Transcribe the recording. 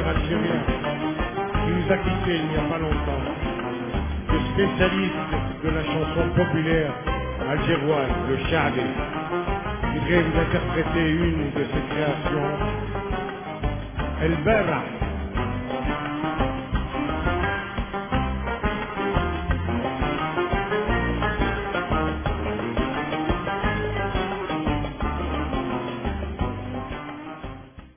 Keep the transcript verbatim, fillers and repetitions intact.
chanteur algérien qui nous a quittés il n'y a pas longtemps, le spécialiste de la chanson populaire algéroise, le Chadé. Je voudrais vous interpréter une de ses créations, El Berra.